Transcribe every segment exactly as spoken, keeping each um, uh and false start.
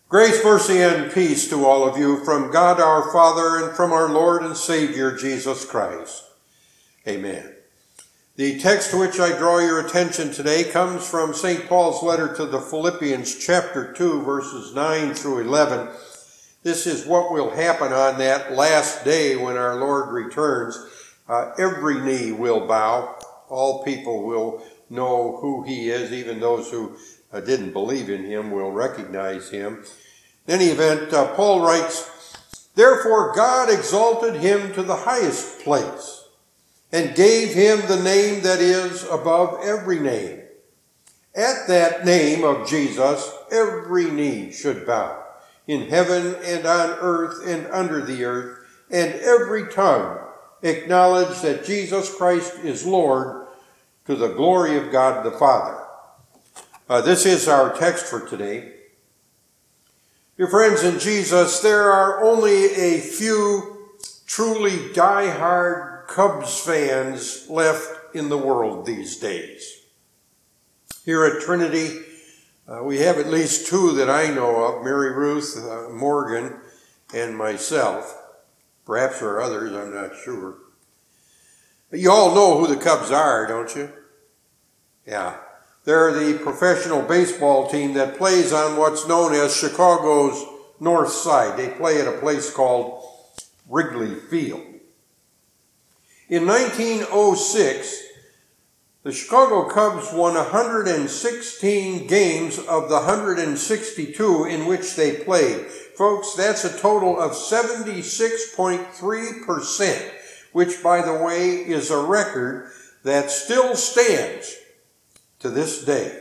Grace, mercy, and peace to all of you from God our Father and from our Lord and Savior Jesus Christ. Amen. The text to which I draw your attention today comes from Saint Paul's letter to the Philippians, chapter two, verses nine through eleven. This is what will happen on that last day when our Lord returns. Uh, every knee will bow. All people will know who he is. Even those who uh, didn't believe in him will recognize him. In any event, uh, Paul writes, "Therefore God exalted him to the highest place and gave him the name that is above every name. At that name of Jesus, every knee should bow, in heaven and on earth and under the earth, and every tongue acknowledge that Jesus Christ is Lord, to the glory of God the Father." Uh, this is our text for today. Dear friends, in Jesus, there are only a few truly die-hard Cubs fans left in the world these days. Here at Trinity, uh, we have at least two that I know of, Mary Ruth, uh, Morgan, and myself. Perhaps there are others, I'm not sure. But you all know who the Cubs are, don't you? Yeah. They're the professional baseball team that plays on what's known as Chicago's North Side. They play at a place called Wrigley Field. In nineteen oh six, the Chicago Cubs won one hundred sixteen games of the one hundred sixty-two in which they played. Folks, that's a total of seventy-six point three percent, which, by the way, is a record that still stands to this day.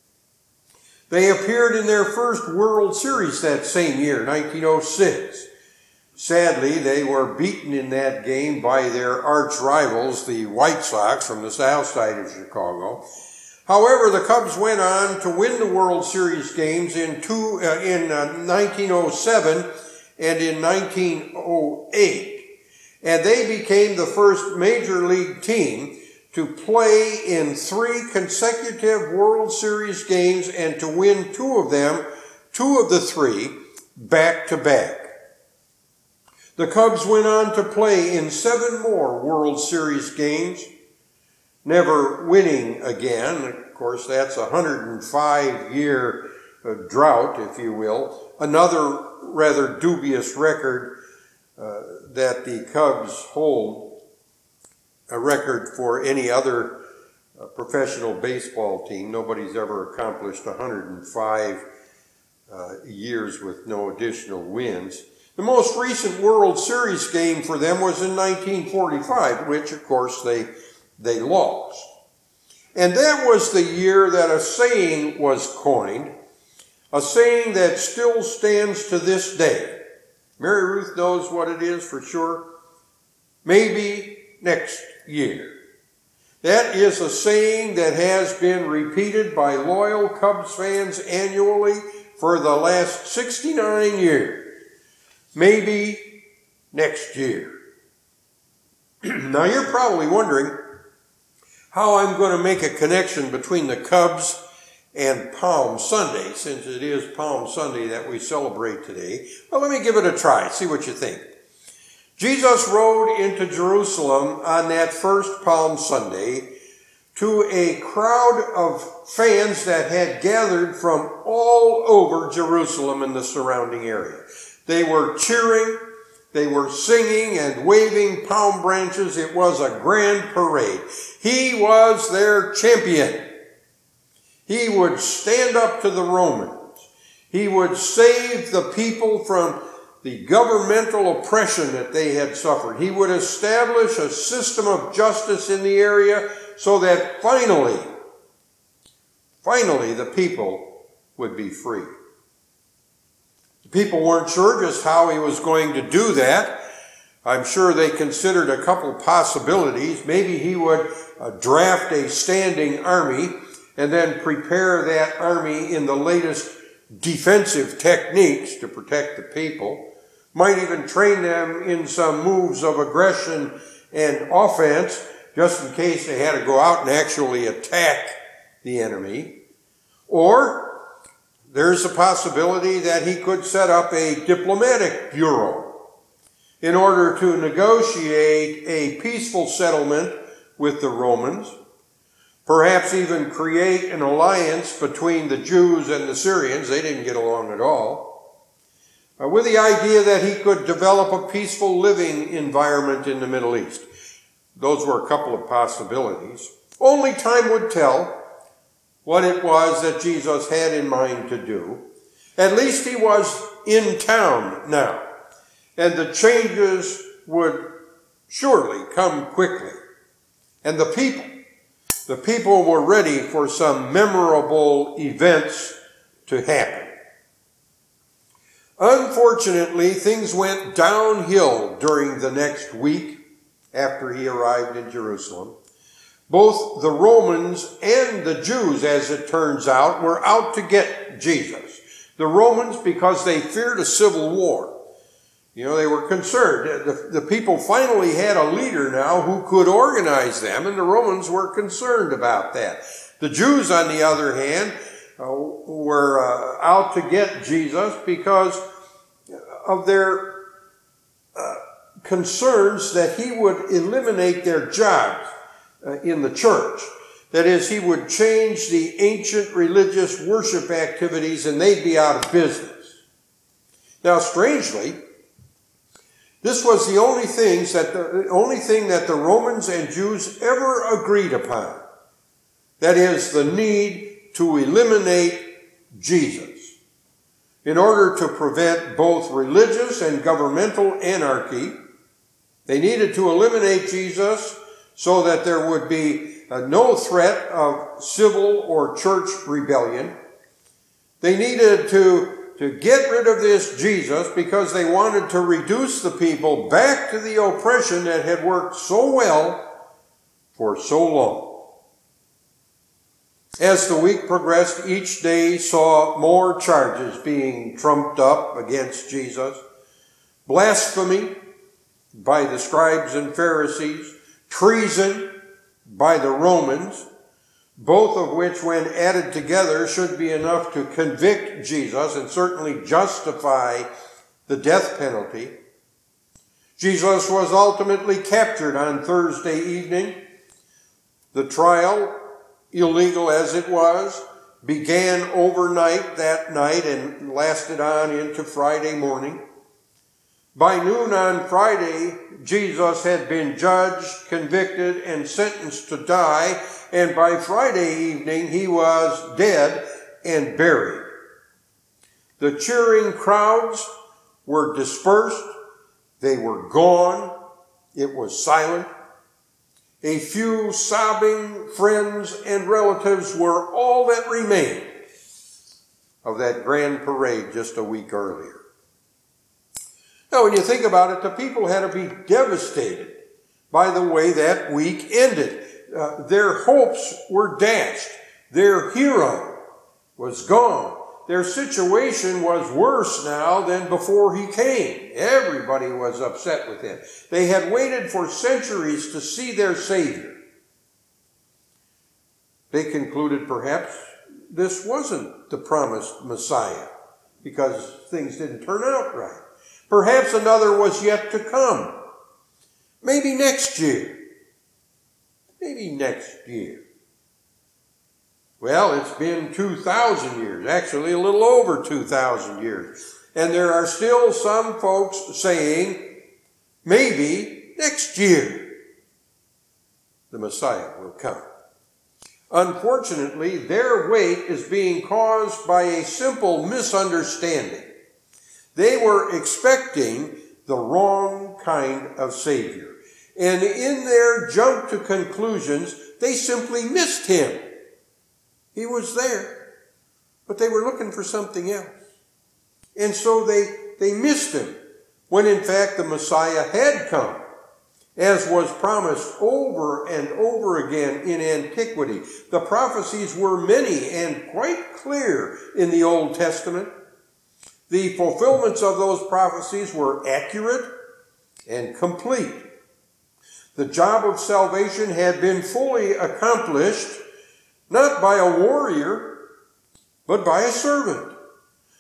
They appeared in their first World Series that same year, nineteen oh six. Sadly, they were beaten in that game by their arch rivals, the White Sox from the south side of Chicago. However, the Cubs went on to win the World Series games in, two, uh, in uh, nineteen oh seven and in nineteen oh eight. And they became the first major league team to play in three consecutive World Series games and to win two of them, two of the three, back-to-back. The Cubs went on to play in seven more World Series games, never winning again. Of course, that's a one hundred five year drought, if you will. Another rather dubious record uh, that the Cubs hold, a record for any other uh, professional baseball team. Nobody's ever accomplished one hundred five uh, years with no additional wins. The most recent World Series game for them was in nineteen forty-five, which, of course, they, they lost. And that was the year that a saying was coined, a saying that still stands to this day. Mary Ruth knows what it is for sure. Maybe next year. That is a saying that has been repeated by loyal Cubs fans annually for the last sixty-nine years. Maybe next year. Now you're probably wondering how I'm going to make a connection between the Cubs and Palm Sunday, since it is Palm Sunday that we celebrate today. Well, let me give it a try, see what you think. Jesus rode into Jerusalem on that first Palm Sunday to a crowd of fans that had gathered from all over Jerusalem and the surrounding area. They were cheering, they were singing and waving palm branches. It was a grand parade. He was their champion. He would stand up to the Romans. He would save the people from the governmental oppression that they had suffered. He would establish a system of justice in the area so that finally, finally the people would be free. The people weren't sure just how he was going to do that. I'm sure they considered a couple possibilities. Maybe he would uh, draft a standing army and then prepare that army in the latest defensive techniques to protect the people. Might even train them in some moves of aggression and offense, just in case they had to go out and actually attack the enemy. Or there's a possibility that he could set up a diplomatic bureau in order to negotiate a peaceful settlement with the Romans, perhaps even create an alliance between the Jews and the Syrians. They didn't get along at all. Uh, with the idea that he could develop a peaceful living environment in the Middle East. Those were a couple of possibilities. Only time would tell what it was that Jesus had in mind to do. At least he was in town now, and the changes would surely come quickly. And the people, the people were ready for some memorable events to happen. Unfortunately, things went downhill during the next week after he arrived in Jerusalem. Both the Romans and the Jews, as it turns out, were out to get Jesus. The Romans because they feared a civil war. You know, they were concerned. The, the people finally had a leader now who could organize them, and the Romans were concerned about that. The Jews, on the other hand, uh, were uh, out to get Jesus because of their uh, concerns that he would eliminate their jobs uh, in the church. That is, he would change the ancient religious worship activities and they'd be out of business. Now, strangely, this was the only things that the only thing that the Romans and Jews ever agreed upon. That is, the need to eliminate Jesus in order to prevent both religious and governmental anarchy. They needed to eliminate Jesus so that there would be uh, no threat of civil or church rebellion. They needed to to get rid of this Jesus because they wanted to reduce the people back to the oppression that had worked so well for so long. As the week progressed, each day saw more charges being trumped up against Jesus. Blasphemy by the scribes and Pharisees, treason by the Romans, both of which, when added together, should be enough to convict Jesus and certainly justify the death penalty. Jesus was ultimately captured on Thursday evening. The trial, illegal as it was, began overnight that night and lasted on into Friday morning. By noon on Friday, Jesus had been judged, convicted, and sentenced to die, and by Friday evening he was dead and buried. The cheering crowds were dispersed. They were gone. It was silent. A few sobbing friends and relatives were all that remained of that grand parade just a week earlier. Now, when you think about it, the people had to be devastated by the way that week ended. Uh, their hopes were dashed. Their hero was gone. Their situation was worse now than before he came. Everybody was upset with him. They had waited for centuries to see their Savior. They concluded perhaps this wasn't the promised Messiah because things didn't turn out right. Perhaps another was yet to come. Maybe next year. Maybe next year. Well, it's been two thousand years, actually a little over two thousand years. And there are still some folks saying, maybe next year the Messiah will come. Unfortunately, their wait is being caused by a simple misunderstanding. They were expecting the wrong kind of Savior. And in their jump to conclusions, they simply missed him. He was there, but they were looking for something else. And so they, they missed him, when in fact the Messiah had come, as was promised over and over again in antiquity. The prophecies were many and quite clear in the Old Testament. The fulfillments of those prophecies were accurate and complete. The job of salvation had been fully accomplished, not by a warrior, but by a servant.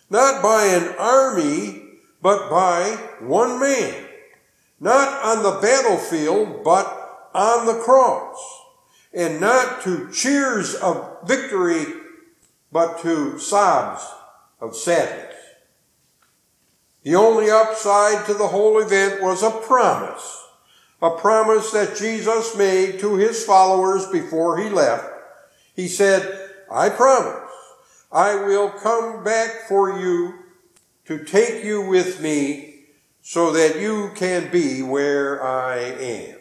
not by an army, but by one man, not on the battlefield, but on the cross, and not to cheers of victory, but to sobs of sadness. The only upside to the whole event was a promise, a promise that Jesus made to his followers before he left. He said, I promise, I will come back for you to take you with me so that you can be where I am.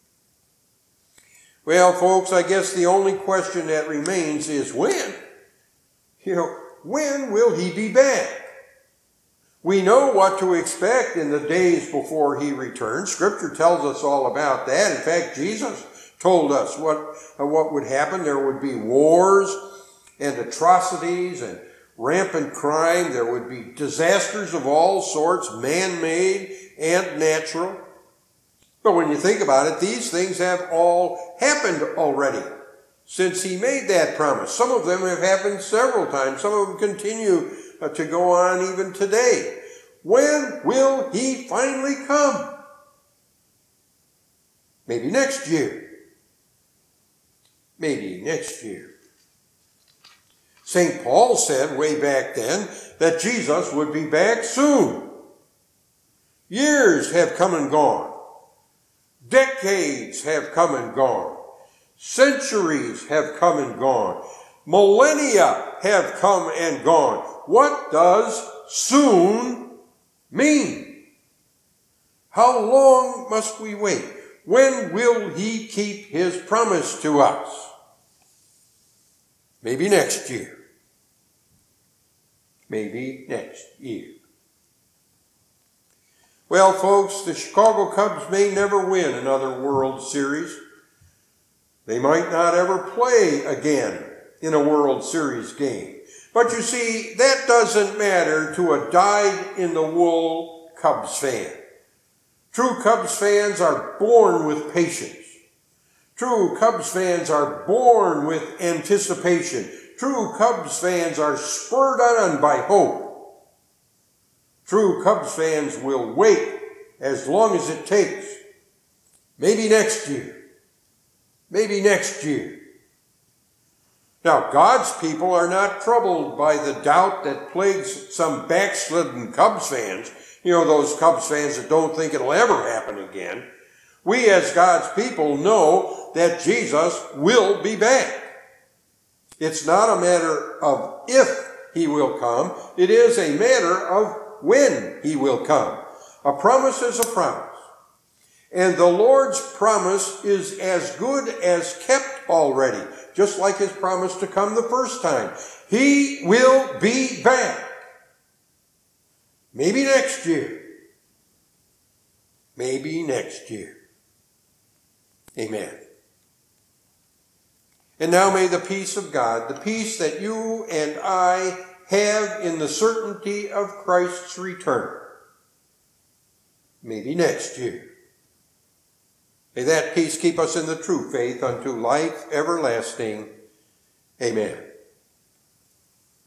Well, folks, I guess the only question that remains is when? You know, when will he be back? We know what to expect in the days before he returns. Scripture tells us all about that. In fact, Jesus told us what, uh, what would happen. There would be wars and atrocities and rampant crime. There would be disasters of all sorts, man-made and natural. But when you think about it, these things have all happened already since he made that promise. Some of them have happened several times. Some of them continue uh, to go on even today. When will he finally come? Maybe next year. Maybe next year. Saint Paul said way back then that Jesus would be back soon. Years have come and gone. Decades have come and gone. Centuries have come and gone. Millennia have come and gone. What does soon mean? How long must we wait? When will he keep his promise to us? Maybe next year. Maybe next year. Well, folks, the Chicago Cubs may never win another World Series. They might not ever play again in a World Series game. But you see, that doesn't matter to a dyed-in-the-wool Cubs fan. True Cubs fans are born with patience. True Cubs fans are born with anticipation. True Cubs fans are spurred on by hope. True Cubs fans will wait as long as it takes. Maybe next year. Maybe next year. Now, God's people are not troubled by the doubt that plagues some backslidden Cubs fans. You know, those Cubs fans that don't think it'll ever happen again. We as God's people know that Jesus will be back. It's not a matter of if he will come. It is a matter of when he will come. A promise is a promise. And the Lord's promise is as good as kept already, just like his promise to come the first time. He will be back. Maybe next year. Maybe next year. Amen. And now may the peace of God, the peace that you and I have in the certainty of Christ's return, maybe next year. May that peace keep us in the true faith unto life everlasting. Amen.